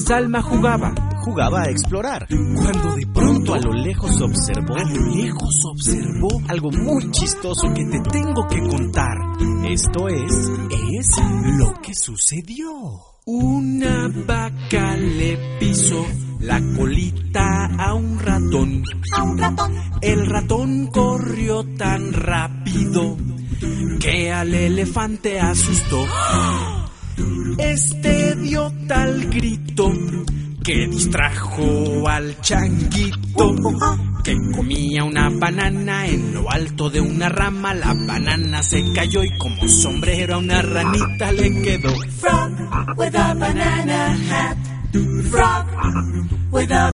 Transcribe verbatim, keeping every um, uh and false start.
Salma jugaba, jugaba a explorar, cuando de pronto a lo lejos observó, a lo lejos observó algo muy chistoso que te tengo que contar. Esto es, es lo que sucedió. Una vaca le pisó la colita a un ratón. A un ratón. El ratón corrió tan rápido que al elefante asustó. Este dio tal grito que distrajo al changuito, que comía una banana en lo alto de una rama. La banana se cayó y como sombrero a una ranita le quedó. Frog with a banana hat. Frog with a